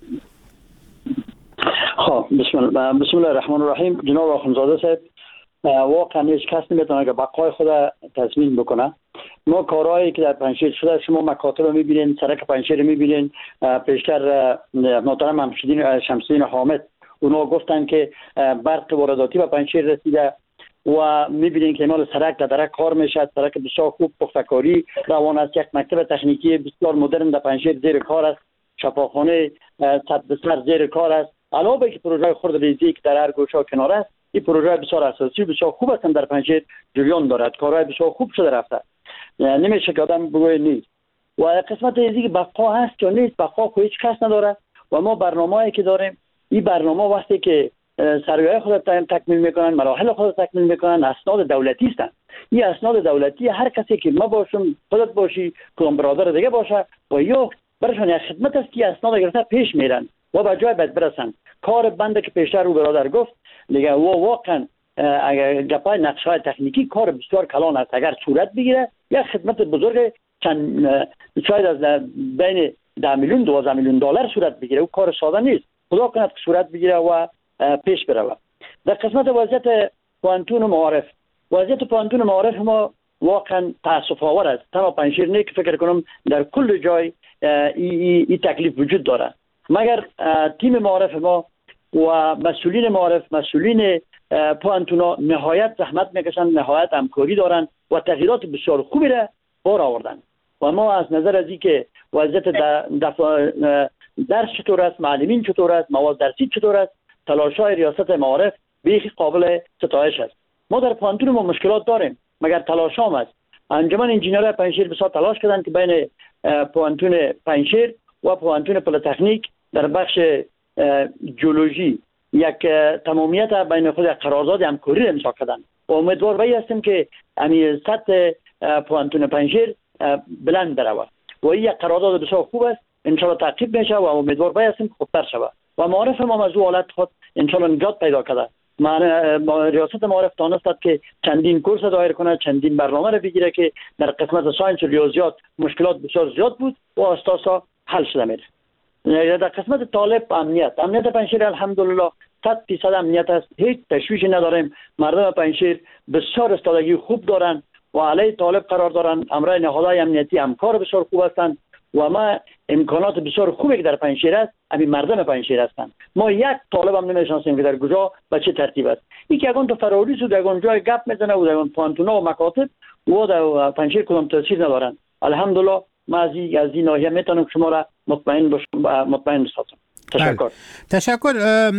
خب بسم الله الرحمن الرحیم. جناب آخوندزاده صاحب، واقعا هیچ کس نمیتونه که بقای خود تضمین بکنه. ما کارهایی که در پنشیر شده، شما مکاتب رو میبینین، سرک پنشیر رو میبینین. پیشتر محترم شمس‌الدین حامد اونا گفتن که برق وارداتی به پنشیر رسیده و میبینین که اینا سرک در درک کار میشه. سرک بسیار خوب پخته‌کاری روان است. یک مکتب تکنیکی بسیار مدرن در پنشیر زیر کار است. شفاخانه صد بسر زیر کار است. علاوه بر که پروژه خردریزی که در هر گوشه و کنار است، این پروژه بسیار اساسی بسیار خوب است در پنشیر جریان دارد. کارهای بسیار خوب شده رفته. نمیشه که آدم بگوید نیست. و قسمت ازی که بقا هست یا نیست، بقا خو هیچ کس نداره. و ما برنامه‌ای که داریم، این برنامه وقتی که سروی‌های خود تکمیل میکنن، مراحل خود تکمیل میکنن، اسناد دولتی هستند. این اسناد دولتی هر کسی که ما باشم، خودت باشی، کدام برادر دیگه باشه، و یا برشان یک خدمت است که اسناد گرفته پیش میرن و به جای باید برسن. کار بنده که پیشتر رو برادر گفت دیگه، و واقعا اگر گپای نقشه‌های تکنیکی کار بسیار کلان است. اگر صورت بگیره یک خدمت بزرگ چند شاید از بین 10 میلیون 12 میلیون دلار صورت بگیره، او کار ساده نیست. خدا کنه که صورت بگیره و پیش بره. در قسمت وضعیت پوانتون معارف، وضعیت پوانتون معارف ما واقعا تاسف آور است. تمام پنشیر نه که فکر کنم در کل جای این تکلیف وجود داره، مگر تیم معارف ما و مسئولین معارف، مسئولین پوانتونا نهایت زحمت میکشن، نهایت همکاری دارن و تغییرات بسیار خوبی را بار آوردن. و ما از نظر از این که وضعیت درس چطور است، معلمین چطور است، مواد درسی چطور است، تلاش‌های ریاست معارف بیخی قابل ستایش است. ما در پوانتون ما مشکلات داریم، مگر تلاش هم است. انجمن انجینرهای پنشیر بسیار تلاش کردند که بین پوانتون پنشیر و پوانتون پلی‌تکنیک در بخش جیولوژی یک تمامیت بین خود قرارداد همکاری امضا کردند و امیدوار بایی هستیم که همین سطح پوانتون پنشیر بلند برود و این یک قرارداد بسیار خوب است. انشالله تعقیب میشه و امیدوار بایی هستیم که خوبتر شود و معارف ما از حالت خود انشالله نجات پیدا کرده. ریاست معارف تانست که چندین کورس دایر کنه، چندین برنامه رو بگیره که در قسمت ساینس و ریاضیات مشکلات بسیار زیاد بود و استاسا حل شده میره. در قسمت طالب امنیت پنشیر الحمدلله 100% امنیت است. هیچ تشویشی نداریم. مردم پنشیر بسیار استادگی خوب دارن و علیه طالب قرار دارن. امرای نهادهای امنیتی همکار بسیار خوب هستند و ما امکانات بسیار خوبی که در پنشیر است همین مردم پنشیر هستند. ما یک طالب هم نمیشناسیم که در کجا و چه ترتیب است. یکی اگون تو فراریس و اگون جای گپ میزنه و اگون پوانتونا و مکاتب و در پنشیر کدام تاثیر ندارن. الحمدلله ما از این ناحیه میتونم شما را مطمئن بسازم. تشکر.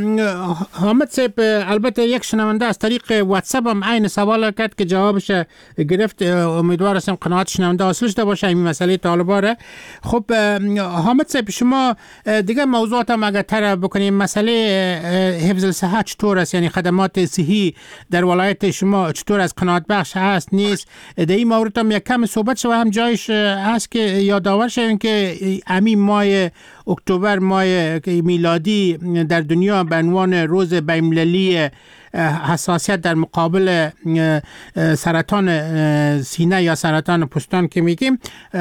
حامد صاحب، البته یک شنونده از طریق واتساپ هم عین سوال کرد که جوابش گرفت. امیدوار هستم قناعت شنونده حاصل شده باشه این مسئله طالباره. خب حامد صاحب، شما دیگه موضوعات هم اگر طرح بکنیم، مسئله حفظ الصحه چطور است؟ یعنی خدمات صحی در ولایت شما چطور از قناعت بخش هست نیست؟ در این مورد هم یک کم صحبت شد و هم جایش هست که یادآور شویم که همین ماه اکتبر، ماه میلادی، در دنیا به عنوان روز بین‌المللی حساسیت در مقابل سرطان سینه یا سرطان پوستان که میگیم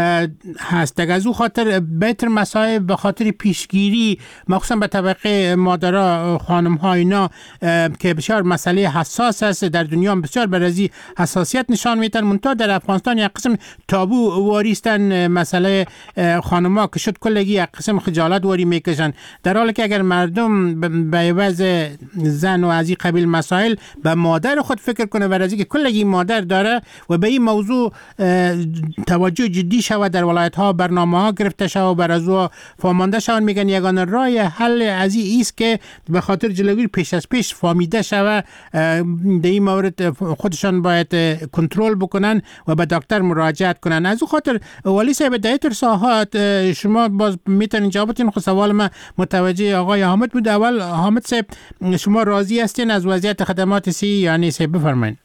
هست. در از او خاطر بهتر مسائل به خاطر پیشگیری مخصوصا به طبقه مادرها، خانم ها اینا که بسیار مسئله حساس است، در دنیا بسیار برازی حساسیت نشان میدن. منتها در افغانستان یک قسم تابو واریستن مسئله خانم ها که شد کلگی یک قسم خجالت واری میکشن، در حالی که اگر مردم به عوض زن و از این قبیل مسائل مسائل به مادر خود فکر کنه و از اینکه کلگی مادر داره و به این موضوع توجه جدی شود در ولایت ها، برنامه ها گرفته شود و بر از او فهمانده شود. میگن یگانه راه حل از این است که به خاطر جلوگیری پیش از پیش فهمیده شود در این مورد خودشان باید کنترل بکنن و به دکتر مراجعت کنن. از اون خاطر والی صاحب دایتر ساحات شما باز میتونین جوابتون خود سوال ما متوجه آقای حامد بود. اول حامد صاحب شما راضی هستین از وضعیت خدمات سی یعنی صاحب بفرمایید.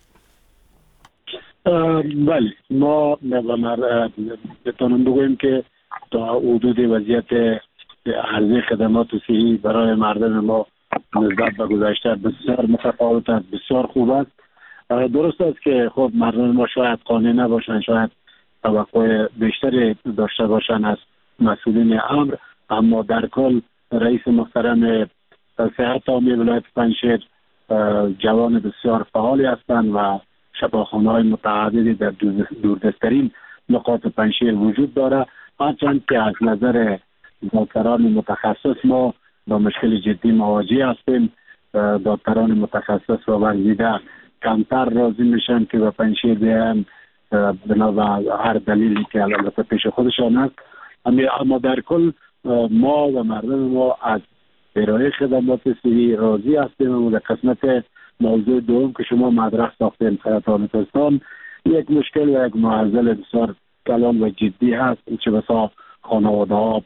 بله ما بتونم بگویم که تا حدود وضعیت عرضه خدمات صحی برای مردم ما نسبت به گذشته بسیار متفاوت است، بسیار خوب است. درست است که خب مردم ما شاید قانع نباشند، شاید توقع بیشتری داشته باشند از مسئولین امر، اما در کل رئیس محترم صحت عامه ولایت پنجشیر جوان بسیار فعالی هستند و شفاخانه‌های متعددی در دوردستترین نقاط پنجشیر وجود داره. هرچند که از نظر دکتران متخصص ما با مشکل جدی مواجه هستیم. دکتران متخصص و ورزیده کمتر راضی میشن که به پنجشیر بیان بنا به هر دلیلی که البته پیش خودشان است. اما در کل ما و مردم ما از ارائه خدمات صحی راضی هستیم. و در قسمت موضوع دوم که شما مدرک ساختیم سرطان پستان، یک مشکل و یک معضل بسیار کلان و جدی هست. چه بسا خانواده ها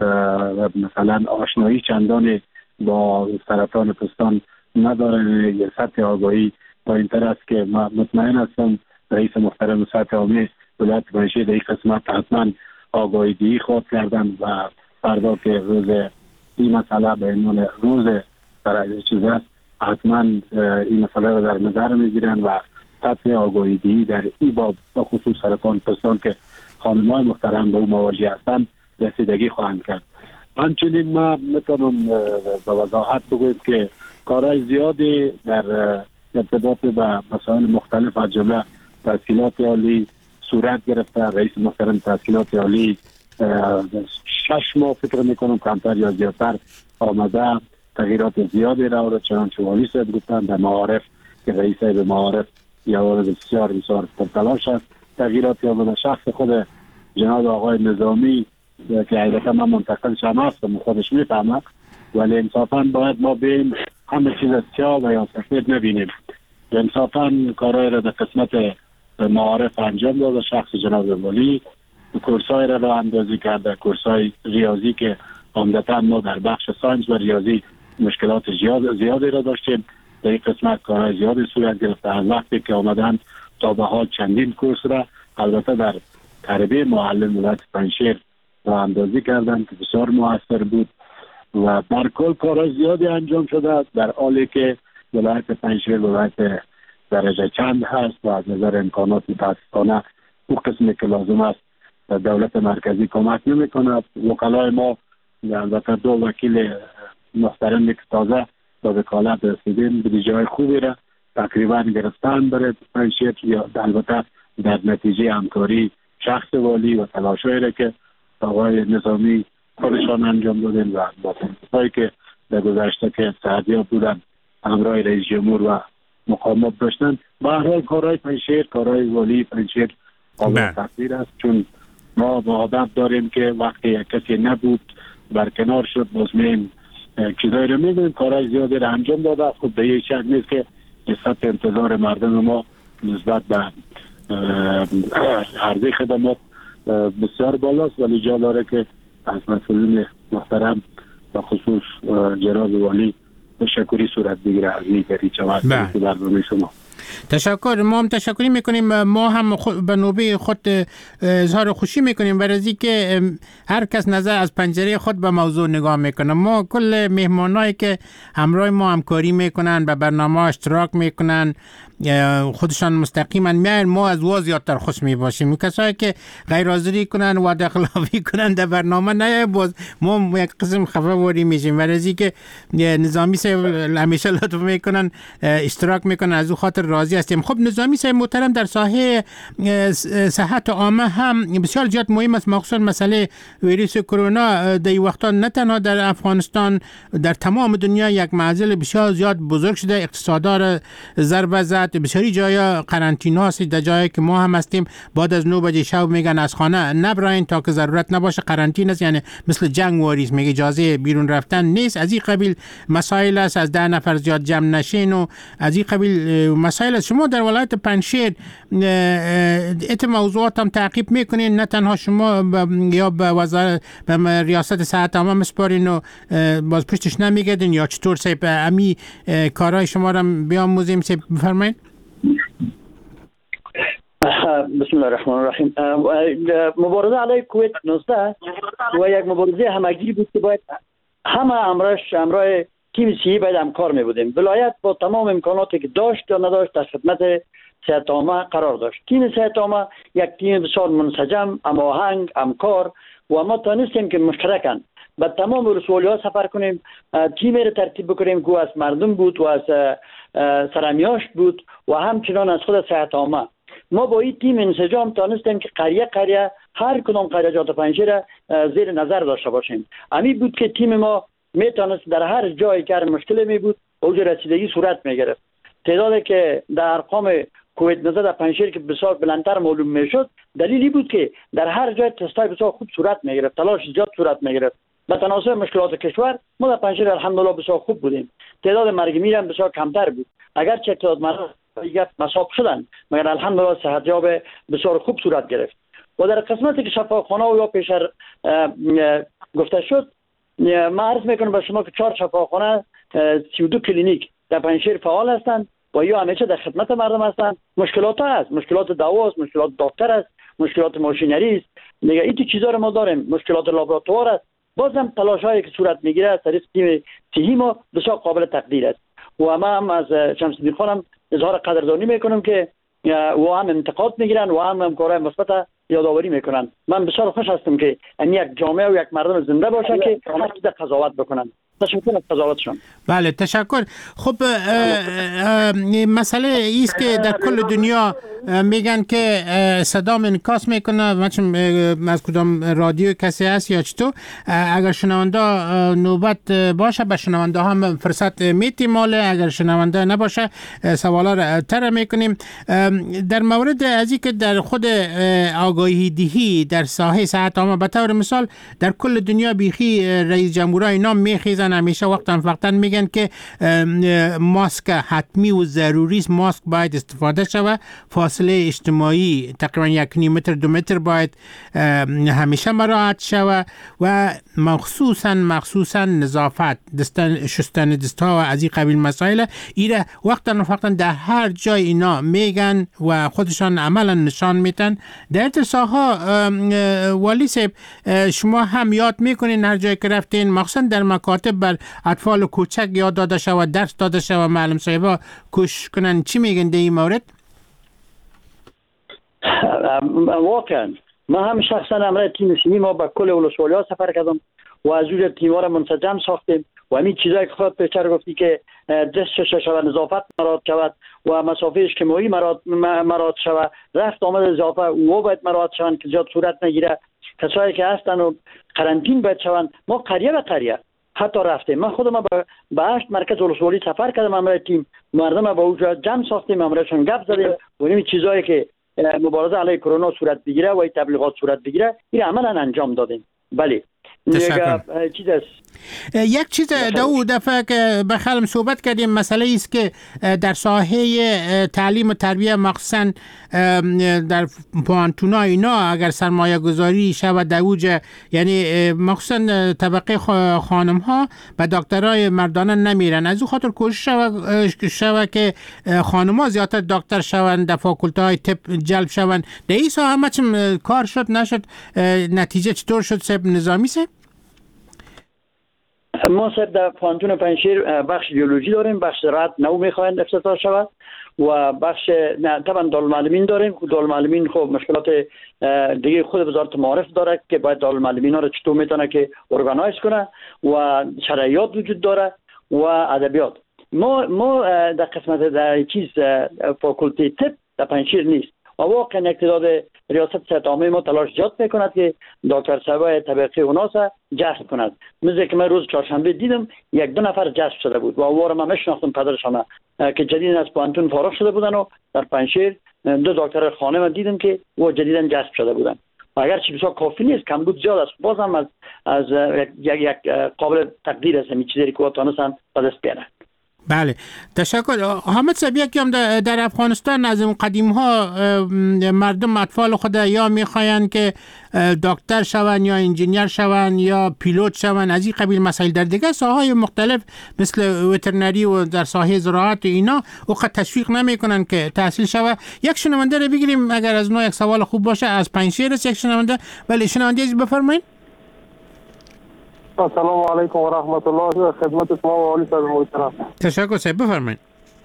مثلا آشنایی چندانی با سرطان پستان ندارن. یه سطح آگاهی پایین‌تر است که مطمئن هستم رئیس محترم صحت عامه ولایت پنجشیر در این قسمت حتما آگاهی دهی خواهد کردن و فردا که روز این مسئله به عنوان روز برای چیز است حتما این مسئله رو در نظر میگیرن و سطح آگاهی دهی در این باب خصوص سرطان پستان که خانم‌های محترم به او مواجه هستند رسیدگی خواهند کرد. همچنین ما میتونم به وضاحت بگویم که کارهای زیادی در ارتباط به مسائل مختلف از جمله تحصیلات عالی صورت گرفته. رئیس محترم تحصیلات عالی 6 ماه فکر میکنم کمتر یا زیادتر آمده تغییرات زیادی را آورد. چنانچه والی صاحب گفتن در معارف که رئیس به معارف یا بسیار بسیار پرتلاش است تغییراتی آورده. شخص خود جناب آقای نظامی که حقیقتا من منتقل شما هستم خودش میفهمه، ولی انصافا باید ما بین همه چیز سیاه و یا سفید نبینیم. انصافا کارهای را در قسمت معارف انجام داده. شخص جناب والی کورسای را اندازی کرده، کورسای ریاضی که عمدتا ما در بخش ساینس و ریاضی مشکلات زیادی را داشتیم. در این قسمت کارهای زیادی صورت گرفته. از وقتی که آمدن تا به حال چندین کورس را البته در تربیه معلم ولایت پنجشیر را اندازی کردن که بسیار موثر بود و در کل کارهای زیادی انجام شده. در حالی که ولایت پنجشیر ولایت درجه چند هست و از نظر امکانات متاسفانه او قسمی که لازم است دولت مرکزی کمک نمی کند. وکلای ما البته 2 وکیل محترم که تازه با وکالت رسیدیم به جای خوبی را تقریبا گرفتن برای پنجشیر یا البته در نتیجه همکاری شخص والی و تلاشایی را که آقای نظامی خودشان انجام دادن و با تنظیم‌هایی که در گذشته که صحتیاب بودن همراه رئیس جمهور و مقامات داشتن. به هر حال کارهای پنجشیر، کارهای والی پنجشیر قابل تقدیر است، چون ما عادت داریم که وقتی یک کسی نبود برکنار شد باز میم چیزایی رو می‌بینیم. کارهای زیادی رو انجام داده. خب به یک شک نیست که سطح انتظار مردم ما نسبت به عرضه خدمات بسیار بالاست، ولی جا داره که از مسئولین محترم و خصوص جناب والی تشکری صورت بگیره از این چواد که برنامه شما. تشکر. ما هم تشکری میکنیم. ما هم به نوبه خود اظهار خوشی میکنیم برای که هر کس نظر از پنجره خود به موضوع نگاه میکنه. ما کل مهمانایی که همراه ما همکاری میکنن به برنامه اشتراک میکنن خودشان مستقیما میاین ما از وا زیادتر خوش میباشیم. کسایی که غیر حاضری کنن و دخلاوی کنن در برنامه نه باز ما یک قسم خفه واری میشیم. ولی که نظامی صاحب همیشه لطف میکنن اشتراک میکنن از او خاطر راضی هستیم. خب نظامی صاحب محترم در ساحه صحت عامه هم بسیار زیاد مهم است، مخصوصا مسئله ویروس کرونا در این وقتا نه تنها در افغانستان در تمام دنیا یک معضل بسیار زیاد بزرگ شده، اقتصادا را ضربه زد. بسیاری جایا قرنطینه هست، در جایی که ما هم هستیم بعد از 9 بجه شب میگن از خانه نبراین تا که ضرورت نباشه. قرنطینه است، یعنی مثل جنگ واریز، میگه اجازه بیرون رفتن نیست. از این قبیل مسائل است، از 10 نفر زیاد جمع نشین و از این قبیل مسائل است. شما در ولایت پنجشیر ایت موضوعات هم تعقیب میکنین، نه تنها شما یا به ریاست صحت عامه مسپارین و باز پشتش نمیگردین یا چطور صاحب امی کارهای شما را بیاموزیم؟ صاحب بفرمایید. بسم الله الرحمن الرحیم. مبارزه علیه کووید 19 و یک مبارزه همگی بود که باید همه همراه تیم صحی باید همکار می بودیم. ولایت با تمام امکاناتی که داشت یا نداشت در خدمت صحت عامه قرار داشت. تیم صحت عامه یک تیم بسیار منسجم، هماهنگ، همکار و ما تانستیم که مشترکاً به تمام ولسوالی‌ها سفر کنیم، تیمی را ترتیب بکنیم که از مردم بود و از سرمیاشت بود و همچنان از خود صحت عامه. ما با این تیم انسجام تانستیم که قریه هر کدام قریه‌جات پنجشیر زیر نظر داشته باشیم. همین بود که تیم ما میتونست در هر جایی که مشکل می بود اوج رسیدگی صورت میگرفت. تعدادی که در ارقام کووید 19 در پنجشیر که بسیار بلندتر معلوم میشد دلیلی بود که در هر جای تستای بسیار خوب صورت میگرفت، تلاش زیاد صورت میگرفت. به تناسب مشکلات کشور ما در پنجشیر الحمدلله بسیار خوب بودیم. تعداد مرگ میر هم بسیار کمتر بود. اگر چه تعداد مرگ مصاب شدن مگر الحمدلله صحتیاب بسیار خوب صورت گرفت. و در قسمتی که شفاخانه و یا پیشتر گفته شد، ما عرض میکنم به شما که 4 شفاخانه 32 کلینیک در پنجشیر فعال هستند و یا همیشه در خدمت مردم هستند. مشکلات هست، مشکلات دواست، مشکلات دکتر است، مشکلات ماشینری است، دیگه این چیزا رو ما داریم، مشکلات لابراتوار است. بازم تلاشایی که صورت میگیره از طریق تیم صحی ما بسیار قابل تقدیر است و ما هم از شمس الدین خانم اظهار قدردانی میکنم که و هم انتقاد میگیرن و هم کارهای مثبت یادآوری میکنن. من بسیار خوش هستم که این یک جامعه و یک مردم زنده باشه که هر چیز قضاوت بکنن. تشکر از قضاوتشون. بله تشکر. خب مسئله ایست که در کل دنیا میگن که صدام انعکاس میکنه، مثلا از کدام رادیو کسی هست یا چطور، اگر شنونده نوبت باشه به شنونده هم فرصت میتیم ماله، اگر شنونده نباشه سوالا را تر میکنیم. در مورد از این که در خود آگاهی دهی در ساحه صحت عامه به طور مثال در کل دنیا بیخی رئیس جمهورها اینا میخیزن، همیشه وقتا میگن که ماسک حتمی و ضروری است، ماسک باید استفاده شود، فاصله اجتماعی تقریبا 1.5 متر 2 متر باید همیشه مراعات شود و مخصوصا نظافت، شستن دستها و از این قبیل مسائل ایره وقتا در هر جای اینا میگن و خودشان عملا نشان میدن. در ساحه والی صاحب شما هم یاد میکنین هر جای که رفتین، مخصوصا در مکاتب بر اطفال کوچک یاد داده شود، درس داده شود، معلم صاحبا کوشش کنن، چی میگن در این مورد؟ واقعا ما هم شخصا همراه تیم صحی ما به کل ولسوالی‌ها سفر کردم و از اونجا تیم‌ها را منسجم ساختیم و همین چیزایی که خود پیشتر گفتی که دست شود، نظافت مراعات شود و مسافه اجتماعی مراعات شود، رفت آمد اضافه او باید مراعات شوند که زیاد صورت نگیره. کسایی که هستن و قرنطین باید شوند. ما قریه به قریه حتی رفتیم. من خودم به 8 مرکز ولسوالی سفر کردم، همراه تیم مردم با اونجا جمع ساختیم، همراهشون گپ زدیم و این چیزایی که مبارزه علیه کرونا صورت بگیره و تبلیغات صورت بگیره این عملا انجام دادیم. بله یک چیز دو دفعه که به خلم صحبت کردیم مسئله است که در ساحه تعلیم و تربیه مخصوصا در پوانتونا اینا اگر سرمایه گذاری شود در اوج، یعنی مخصوصا طبقه خانم ها به دکترای مردانه نمیرن، از او خاطر کوشش شود که خانم ها زیادتر دکتر شوند، در فاکولته های طب جلب شوند. در این ساحه همه کار شد نشد، نتیجه چطور شد صاحب نظامی صاحب؟ ما صاحب در پانتون پنجشیر بخش بیولوژی داریم، بخش زراعت نو میخواین افتتاح شود و بخش طبعا دارالمعلمین داریم. دارالمعلمین خب مشکلات دیگه خود وزارت معارف داره که باید دارالمعلمین ها رو چطور میتونه که ارگانایز کنه و شرایط وجود داره و ادبیات. ما در قسمت در چیز فاکولته طب در پنجشیر نیست و واقعا اقتدار ریاست صحت عامه ما تلاش زیاد میکند که دکتر صاحبای طبقه اوناس جذب کند. مثل که من روز چهارشنبه دیدم 1-2 نفر جذب شده بود و اوار ما میشناختم پدرشان که جدیدن از پانتون فارغ شده بودن و در پنجشیر 2 دکتر خانه من دیدم که و جدیدن جذب شده بودن. و اگر چی بسیار کافی نیست، کمبود زیاد است، بازم از یک قابل تقدیر است این چیزی که وطنستان به دست بیارن. بله تشکر. حامد صاحب، یکم در افغانستان از اون قدیم ها مردم اطفال خود یا میخواین که دکتر شون یا انجینیر شون یا پیلوت شون، از این قبیل مسائل. در دیگه ساحات مختلف مثل وترنری و در ساحه زراعت و اینا او قد تشویق نمیکنن که تحصیل شوه. یک شنونده رو بگیریم اگر از نوع یک سوال خوب باشه. از پنجشیر است یک شنونده. ولی شنونده بفرمایید. السلام علیکم و رحمت الله. خدمت شما و والی صاحب محترم. تشکر صاحب، بفرمایید.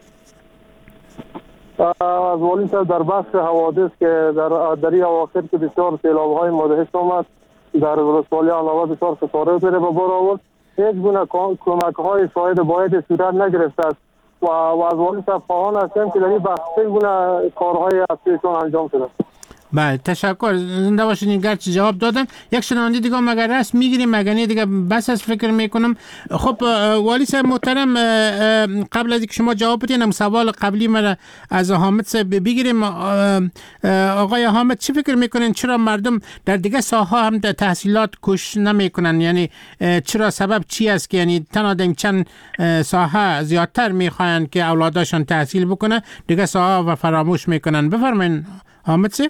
از والی صاحب در بخش حوادث که در این اواخر که بسیار سیلاب‌های مدهش آمد در ولسوالی علاوه بسیار خسارات به بار آورد، هیچ گونه کمک‌های شاید باید صورت نگرفته است و از والی صاحب خواهان هستیم که در این بخش چه گونه کارهای اصلیشان انجام شده. بله تشکر، زنده باشید. این گرچه جواب دادن. یک شنونده دیگه مگر راست میگیریم مگه دیگه بس از فکر میکنم. خب والی صاحب محترم، قبل از اینکه شما جواب بدین سوال قبلی من از حامد صاحب بگیریم. آقای حامد چی فکر میکنین چرا مردم در دیگه ساحه هم تحصیلات کش نمیکنن؟ یعنی چرا سبب چی است که یعنی تنها چند ساحه زیادتر میخواین که اولاداشون تحصیل بکنه، دیگه ساحه و فراموش میکنن؟ بفرمایید حامد صاحب.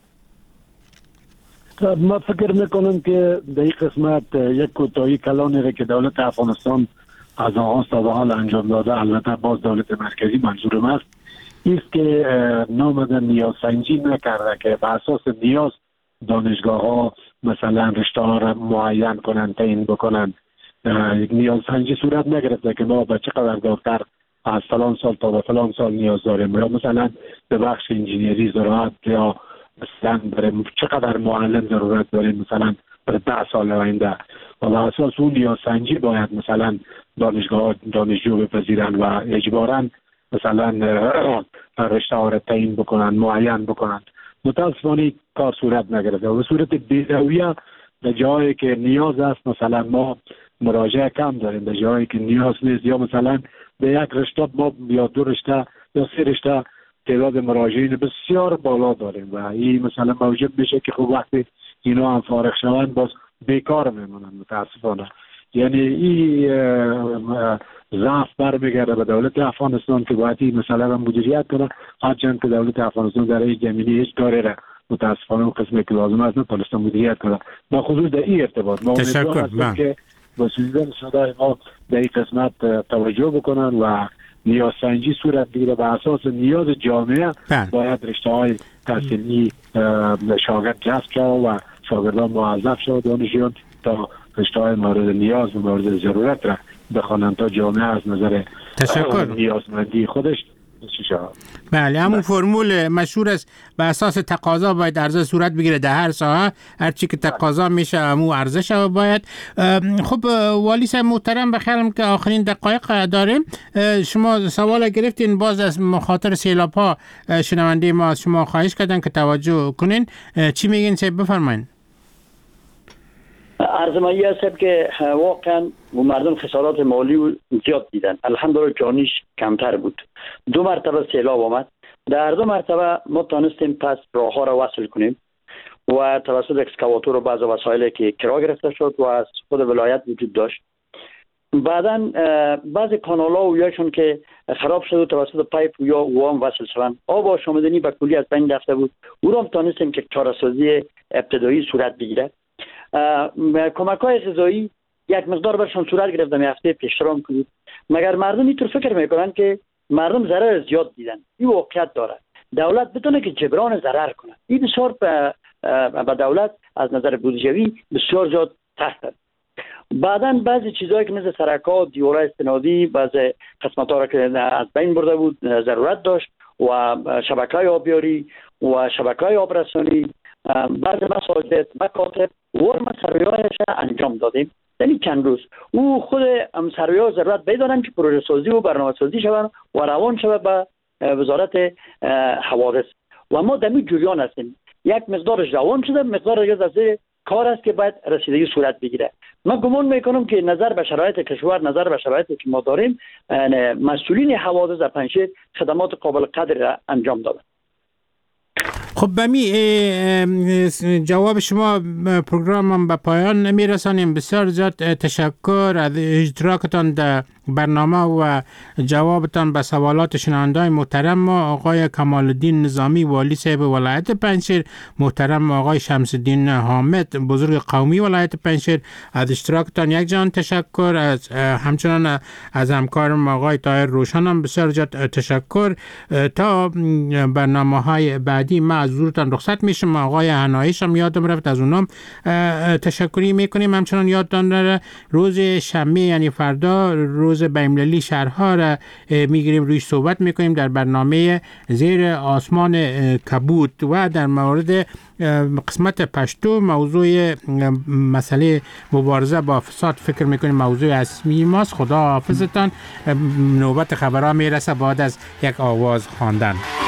ما فکر میکنم که در این قسمت یک کوتاهی کلانی را که دولت افغانستان از آغاز تا به حال انجام داده، البته باز دولت مرکزی منظورم است، است که نامدن نیاز سنجی نکرده که به اساس نیاز دانشگاه ها مثلا رشته ها را معین کنن، تعیین بکنن. نیاز سنجی صورت نگرفته که ما به چقدر دکتر از فلان سال تا به فلان سال نیاز داریم، یا مثلا به بخش انجینیری زراعت یا مثلا برای چقدر معلم ضرورت داریم مثلا برای 10 سال آینده. و به اساس اون نیاز سنجی باید مثلا دانشگاه دانشجو بپذیرن و اجباراً مثلا رشته ها را تعیین بکنن، معین بکنن. متاسفانه کار صورت نگرفته و به صورت بی‌رویه به جایی که نیاز است مثلا ما مراجعه کم داریم، به جایی که نیاز نیست، یا مثلا به یک رشته ما یا 2 رشته یا 3 رشته تعداد مراجعین بسیار بالا داریم و این مثلا موجب میشه که خب وقتی اینا هم فارغ شوند باز بیکار میمونن متاسفانه. یعنی این ضعف برمیگرده به دولت افغانستان که باید این مسئله را مدیریت کنه، هرچند که دولت افغانستان در این زمینه هیچ کاری را متاسفانه اون قسمی که لازم است نتونسته مدیریت کنه. با خصوص در این ارتباط ما امیدوارم که مسئولین صدای ما در این قسمت توجه بکنن و نیاز سنجی صورت بگیره. به اساس نیاز جامعه باید رشته های تحصیلی شاگرد جذب شود و شاگردان موظف شود دانشجویان تا رشته های مورد نیاز و مورد ضرورت را بخوانند تا جامعه از نظر نیازمندی خودش بله همون فرمول مشهور است به اساس تقاضا باید عرضه صورت بگیره در هر ساحه، هر چی که تقاضا میشه همون عرضه شود باید. خب والی صاحب محترم بخیرم که آخرین دقایق داریم. شما سوال گرفتین، باز از مخاطر سیلاب ها شنونده ما از شما خواهش کردن که توجه کنین. چی میگین صاحب؟ بفرمایید. ارزمایی هست که واقعا مردم خسارات مالی زیاد دیدن، الحمدلله جانیش کمتر بود. 2 مرتبه سیلاب آمد، در 2 مرتبه ما تانستیم پس راه ها را وصل کنیم و توسط اکسکاواتور و بعض وسایلی که کرا گرفته شد و از خود ولایت وجود داشت. بعداً بعضی کانال ها و یاشون که خراب شد و توسط پایپ یا وام وصل شدن، آب آشامیدنی به کلی از بین رفته بود، او را تانستیم که چاره‌سازی ابتدایی صورت بگیره. کمک های غذایی یک مقدار برشان صورت گرفته، هفته پیشترام کنید، مگر مردم اینطور فکر میکنن که مردم ضرر زیاد دیدن. این واقعیت داره، دولت بتونه که جبران ضرر کنه. این بسیار به دولت از نظر بودجوی بسیار زیاد سخت است. بعداً بعضی چیزهایی که مثل سرکات، دیوارهای استنادی، بعضی قسمت‌ها را که از بین برده بود ضرورت داشت و شبکه‌های آبیاری و شبکه‌های آبرسانی، بعضی مساجد، مکاتب و ما سروی‌هایش انجام دادیم. یعنی چند روز او خود سروی‌ها ضرورت بیدارن که پروژه سازی و برنامه سازی شوند و روان شود به وزارت حوادث و ما در این جریان هستیم. یک مقدارش روان شده، مقدار دیگه از کار است که باید رسیدگی صورت بگیره. من گمان میکنم که نظر به شرایط کشور، نظر به شرایطی که ما داریم، مسئولین حوادث در پنجشیر خدمات قابل قدر را انجام دادن. خب بمی جواب شما پروگرامم به پایان میرسانیم. بسیار زیاد تشکر از اشتراکتان در برنامه و جوابتان به سوالات شنونده‌های محترم ما. آقای کمال الدین نظامی والی صاحب ولایت پنجشیر، محترم آقای شمس الدین حامد بزرگ قومی ولایت پنجشیر، از اشتراکتان یک جان تشکر. از همچنان از همکارم آقای طاهر روشن هم بسیار زیاد تشکر. تا برنامه‌های بعدی ما از حضورتان رخصت میشم. آقای حنایش هم یادم رفت، از اونم تشکری میکنیم. همچنان یادتان داره روز شنبه یعنی فردا روز بین‌المللی شهرها را میگیریم، رویش صحبت میکنیم در برنامه زیر آسمان کبود و در مورد قسمت پشتو موضوع مسئله مبارزه با فساد فکر میکنیم موضوع اصلی ماست. خدا حافظتان. نوبت خبرها میرسه بعد از یک آواز خواندن.